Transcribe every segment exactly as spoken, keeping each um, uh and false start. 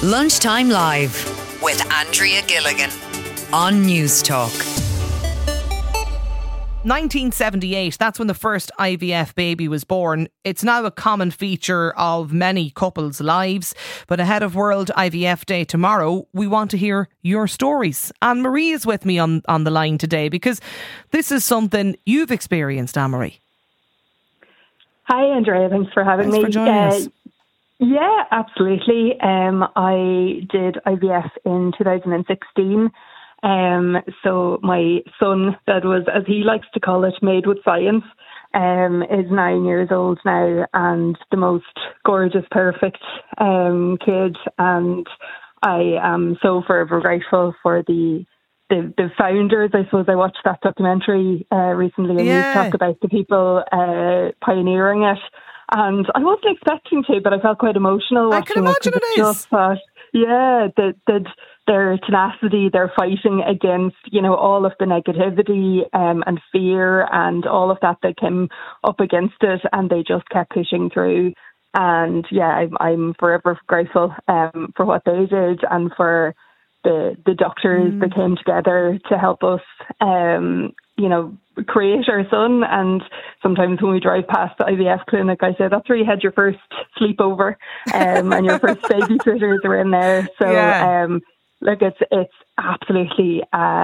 Lunchtime Live with Andrea Gilligan on News Talk. nineteen seventy-eight, that's when the first I V F baby was born. It's now a common feature of many couples' lives. But ahead of World I V F Day tomorrow, we want to hear your stories. Anne-Marie is with me on, on the line today because this is something you've experienced, Anne-Marie. Hi, Andrea. Thanks for having Thanks me. for joining uh, us. Yeah, absolutely. Um, I did I V F in two thousand sixteen. Um, so my son, that was, as he likes to call it, made with science, um, is nine years old now and the most gorgeous, perfect um, kid. And I am so forever grateful for the the, the founders. I suppose I watched that documentary uh, recently and Yeah. you talk about the people uh, pioneering it. And I wasn't expecting to, but I felt quite emotional I watching can imagine it. 'Cause it it's is. just that, yeah, that that their tenacity, they're fighting against, you know, all of the negativity um, and fear and all of that that came up against it, and they just kept pushing through. And yeah, I'm, I'm forever grateful um, for what they did and for the the doctors Mm. that came together to help us, um, you know, create our son. And sometimes when we drive past the I V F clinic, I say that's where you had your first sleepover, um, and your first babysitters are in there. So, Yeah. um, like it's it's absolutely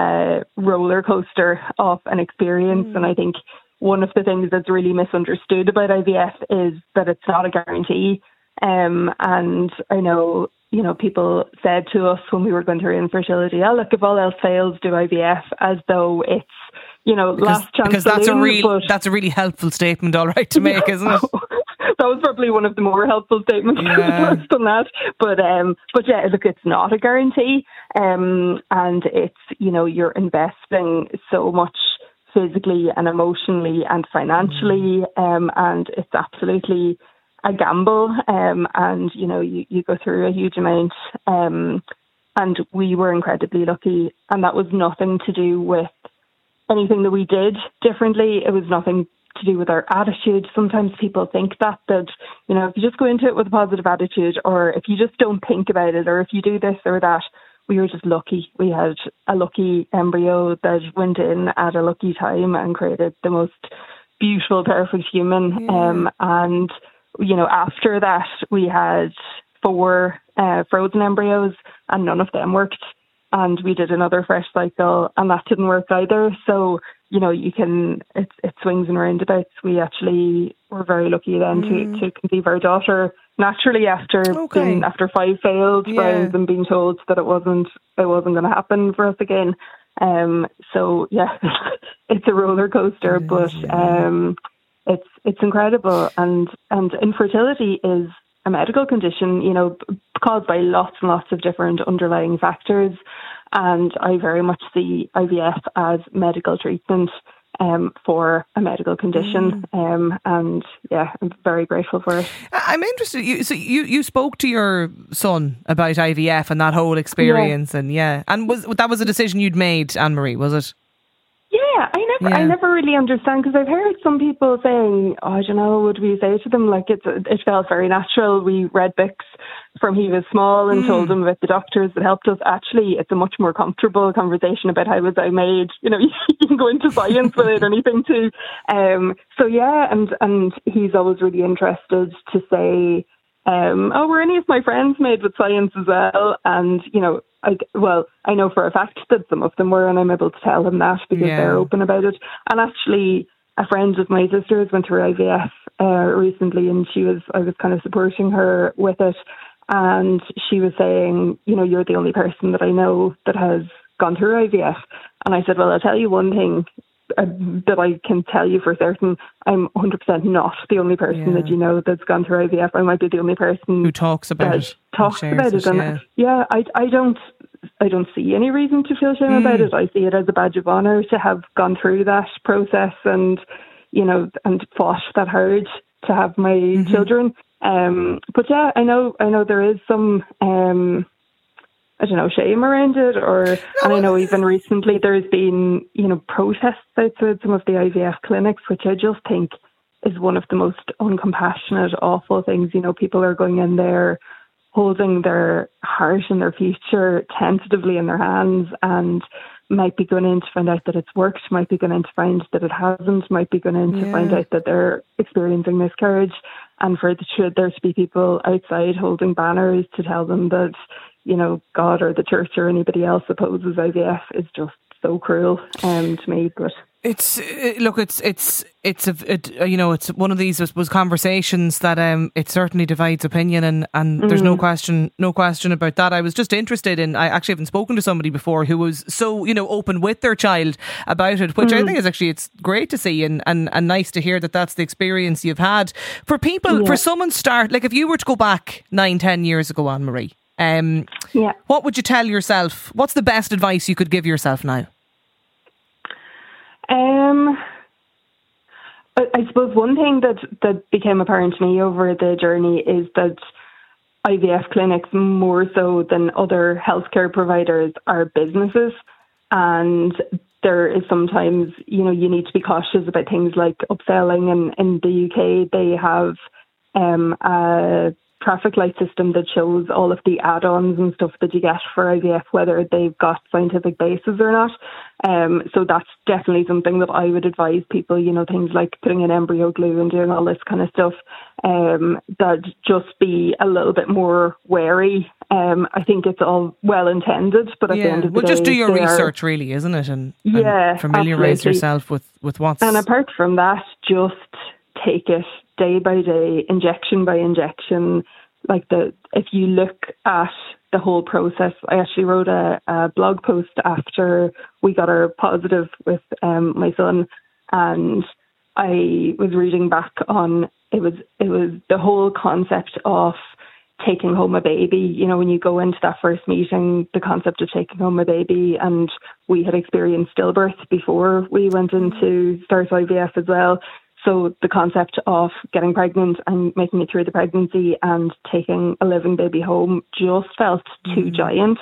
a roller coaster of an experience, Mm. and I think one of the things that's really misunderstood about I V F is that it's not a guarantee. Um, and I know, you know, people said to us when we were going through infertility, oh, look, if all else fails, do I V F, as though it's, you know, Because, last chance because that's a saloon, real but that's a really helpful statement, all right, to make, isn't it? that was probably one of the more helpful statements Yeah. I've done that. But um, but yeah, look, it's not a guarantee, um, and it's, you know, you're investing so much physically and emotionally and financially, um, and it's absolutely a gamble, um, and you know, you, you go through a huge amount, um, and we were incredibly lucky, and that was nothing to do with anything that we did differently. It was nothing to do with our attitude. Sometimes people think that, that, you know, if you just go into it with a positive attitude, or if you just don't think about it, or if you do this or that, we were just lucky. We had a lucky embryo that went in at a lucky time and created the most beautiful, perfect human. Yeah. Um, and, you know, after that, we had four uh, frozen embryos and none of them worked. And we did another fresh cycle and that didn't work either. So, you know, you can, it, it swings and roundabouts. We actually were very lucky then Mm. to, to conceive our daughter naturally after Okay. being, after five failed Yeah. rounds and being told that it wasn't, it wasn't going to happen for us again. Um, so yeah, it's a roller coaster, It is, but yeah. um, it's, it's incredible. And, and infertility is a medical condition, you know, caused by lots and lots of different underlying factors. And I very much see I V F as medical treatment um, for a medical condition. Um, and yeah, I'm very grateful for it. I- I'm interested. You, so you, you spoke to your son about I V F and that whole experience, and yeah, and was that was a decision you'd made, Anne-Marie, was it? Yeah, I never, Yeah. I never really understand, because I've heard some people saying, oh, I don't know, would we say to them, like, it's, it felt very natural. We read books from he was small and Mm. told him about the doctors that helped us. Actually, it's a much more comfortable conversation about how was I made. You know, you can go into science without anything too. Um, so yeah, and, and he's always really interested to say, um, oh, were any of my friends made with science as well? And, you know, I, well, I know for a fact that some of them were, and I'm able to tell him that because Yeah. they're open about it. And actually, a friend of my sister's went through I V F uh, recently, and she was, I was kind of supporting her with it. And she was saying, you know, you're the only person that I know that has gone through I V F. And I said, well, I'll tell you one thing uh, that I can tell you for certain. I'm one hundred percent not the only person Yeah. that you know that's gone through I V F. I might be the only person Who talks about that it? talks shares about it. And yeah. yeah, I, I don't, I don't see any reason to feel shame Mm. about it. I see it as a badge of honour to have gone through that process and, you know, and fought that hard to have my Mm-hmm. children. Um, but yeah, I know, I know there is some, um, I don't know, shame around it, or, and I know even recently there's been, you know, protests outside some of the I V F clinics, which I just think is one of the most uncompassionate, awful things. You know, people are going in there holding their heart and their future tentatively in their hands, and might be going in to find out that it's worked, might be going in to find that it hasn't, might be going in to Yeah. find out that they're experiencing miscarriage. And for the, should there to be people outside holding banners to tell them that, you know, God or the church or anybody else opposes I V F is just so cruel um, to me. But It's uh, look, it's it's it's a it, uh, you know, it's one of these I suppose conversations that um it certainly divides opinion, and, and mm. there's no question no question about that. I was just interested in I actually haven't spoken to somebody before who was so, you know, open with their child about it, which mm. I think is actually it's great to see, and, and, and nice to hear that that's the experience you've had. For people, yeah. for someone start like if you were to go back nine, ten years ago, Anne Marie, um, yeah, what would you tell yourself? What's the best advice you could give yourself now? Um, I, I suppose one thing that, that became apparent to me over the journey is that I V F clinics, more so than other healthcare providers, are businesses. And there is sometimes, you know, you need to be cautious about things like upselling. And in the U K, they have um, a traffic light system that shows all of the add-ons and stuff that you get for I V F, whether they've got scientific basis or not. Um, so that's definitely something that I would advise people, you know, things like putting in embryo glue and doing all this kind of stuff, um, that just be a little bit more wary. Um, I think it's all well intended, but at yeah. the end of the well, day... just do your research are, really, isn't it? And, yeah, and familiarise absolutely. yourself with, with what's... And apart from that, just take it day by day, injection by injection. Like the, if you look at the whole process, I actually wrote a, a blog post after we got our positive with um, my son, and I was reading back on it was it was the whole concept of taking home a baby. You know, when you go into that first meeting, the concept of taking home a baby, and we had experienced stillbirth before we went into start I V F as well. So the concept of getting pregnant and making it through the pregnancy and taking a living baby home just felt too mm. giant.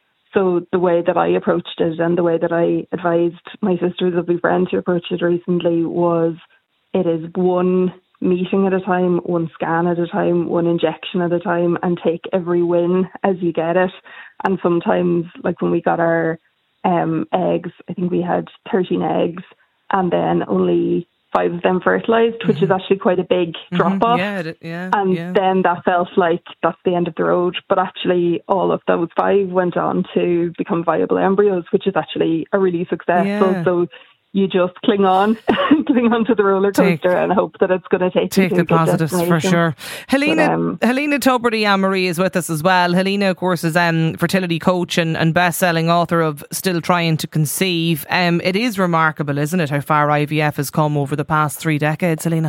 So the way that I approached it, and the way that I advised my sister's lovely friend to approach it recently, was it is one meeting at a time, one scan at a time, one injection at a time, and take every win as you get it. And sometimes, like when we got our um, eggs, I think we had thirteen eggs, and then only five of them fertilised, which mm-hmm. is actually quite a big mm-hmm. drop off. Yeah, yeah, and yeah. then that felt like that's the end of the road. But actually, all of those five went on to become viable embryos, which is actually a really successful. Yeah. So you just cling on, cling on to the roller coaster take, and hope that it's going to take take you to the positives for sure. Helena, but, um, Helena Tubridy, Anne Marie, is with us as well. Helena, of course, is um fertility coach and, and best-selling author of Still Trying to Conceive. Um, it is remarkable, isn't it, how far I V F has come over the past three decades, Helena?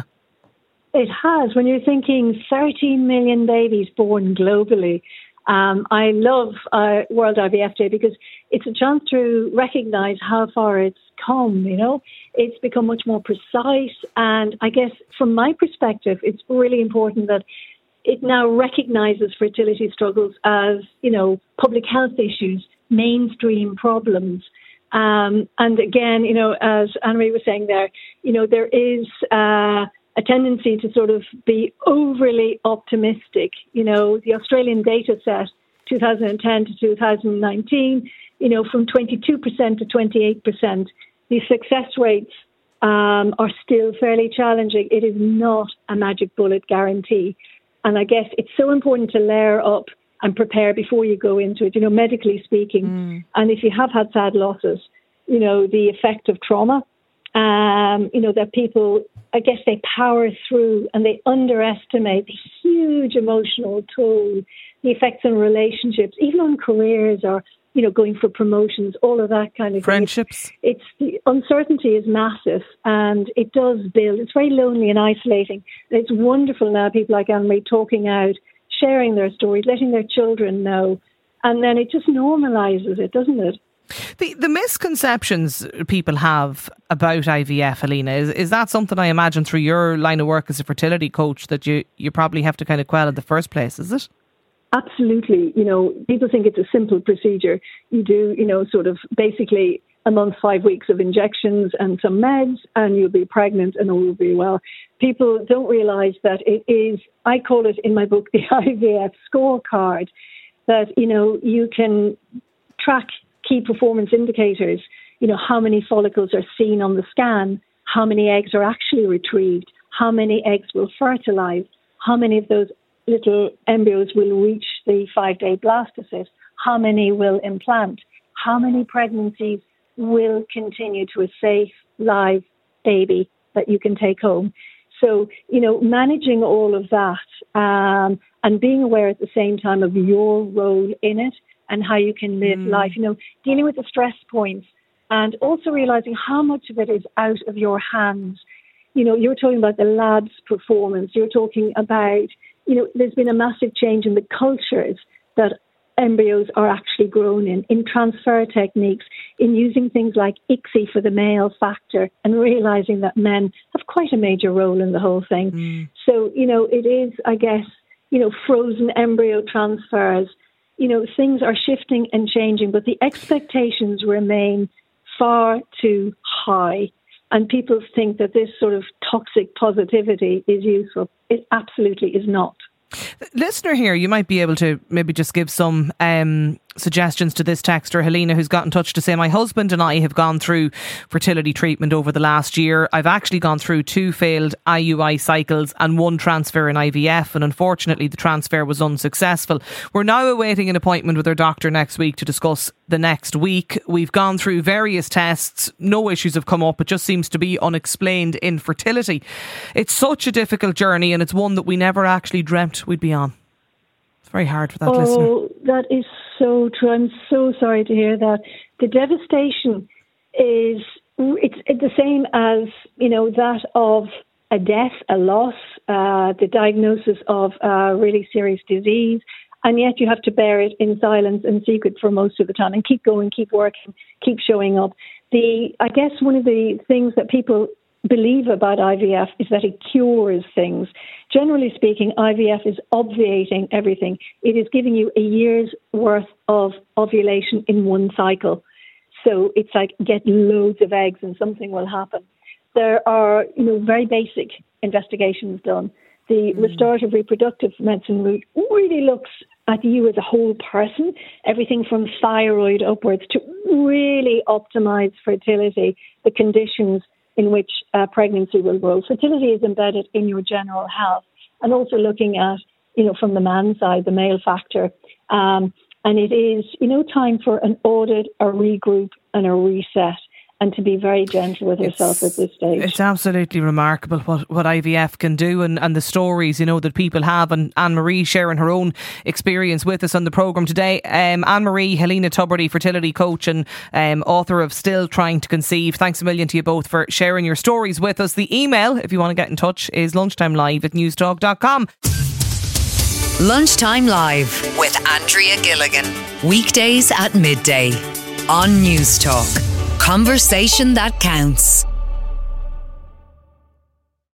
It has. When you're thinking thirteen million babies born globally. Um, I love uh, World I V F Day because it's a chance to recognise how far it's come, you know. It's become much more precise, and I guess from my perspective, it's really important that it now recognises fertility struggles as, you know, public health issues, mainstream problems. Um, and again, you know, as Anne-Marie was saying there, you know, there is... Uh, a tendency to sort of be overly optimistic. You know, the Australian data set, two thousand ten to two thousand nineteen, you know, from twenty-two percent to twenty-eight percent, the success rates um, are still fairly challenging. It is not a magic bullet guarantee. And I guess it's so important to layer up and prepare before you go into it, you know, medically speaking. Mm. And if you have had sad losses, you know, the effect of trauma, um, you know, that people... I guess they power through and they underestimate the huge emotional toll, the effects on relationships, even on careers or, you know, going for promotions, all of that kind of friendships. thing. It's, it's the uncertainty is massive and it does build. It's very lonely and isolating. And it's wonderful now, people like Anne-Marie talking out, sharing their stories, letting their children know. And then it just normalises it, doesn't it? The the misconceptions people have about I V F, Helena, is, is that something I imagine through your line of work as a fertility coach that you, you probably have to kind of quell in the first place, is it? Absolutely. You know, people think it's a simple procedure. You do, you know, sort of basically a month, five weeks of injections and some meds, and you'll be pregnant and all will be well. People don't realise that it is, I call it in my book, the I V F scorecard, that, you know, you can track key performance indicators, you know, how many follicles are seen on the scan, how many eggs are actually retrieved, how many eggs will fertilise, how many of those little embryos will reach the five-day blastocyst, how many will implant, how many pregnancies will continue to a safe, live baby that you can take home. So, you know, managing all of that um, and being aware at the same time of your role in it and how you can live mm. life, you know, dealing with the stress points and also realising how much of it is out of your hands. You know, you're talking about the lab's performance. You're talking about, you know, there's been a massive change in the cultures that embryos are actually grown in, in transfer techniques, in using things like I C S I for the male factor and realising that men have quite a major role in the whole thing. Mm. So, you know, it is, I guess, you know, frozen embryo transfers. You know, things are shifting and changing, but the expectations remain far too high. And people think that this sort of toxic positivity is useful. It absolutely is not. Listener here, you might be able to maybe just give some um, suggestions to this texter, Helena, who's got in touch to say, my husband and I have gone through fertility treatment over the last year. I've actually gone through two failed I U I cycles and one transfer in I V F, and unfortunately the transfer was unsuccessful. We're now awaiting an appointment with our doctor next week to discuss the next week. We've gone through various tests, no issues have come up. It just seems to be unexplained infertility. It's such a difficult journey, and it's one that we never actually dreamt we'd be on. It's very hard for that oh, listener. Oh, that is so true. I'm so sorry to hear that. The devastation is it's, it's the same as, you know, that of a death, a loss, uh, the diagnosis of a really serious disease, and yet you have to bear it in silence and secret for most of the time and keep going, keep working, keep showing up. The I guess one of the things that people believe about I V F is that it cures things. Generally speaking, I V F is obviating everything. It is giving you a year's worth of ovulation in one cycle. So it's like get loads of eggs and something will happen. There are, you know, very basic investigations done. The mm. restorative reproductive medicine route really looks at you as a whole person, everything from thyroid upwards to really optimize fertility, the conditions in which uh, pregnancy will grow. Fertility is embedded in your general health, and also looking at, you know, from the man's side, the male factor. Um, and it is, you know, time for an audit, a regroup and a reset, and to be very gentle with yourself at this stage. It's absolutely remarkable what, what I V F can do, and, and the stories, you know, that people have. And Anne-Marie sharing her own experience with us on the programme today. Um, Anne-Marie, Helena Tubridy, fertility coach and um, author of Still Trying to Conceive. Thanks a million to you both for sharing your stories with us. The email, if you want to get in touch, is lunchtime live at newstalk dot com. Lunchtime Live with Andrea Gilligan. Weekdays at midday on Newstalk. Conversation that counts.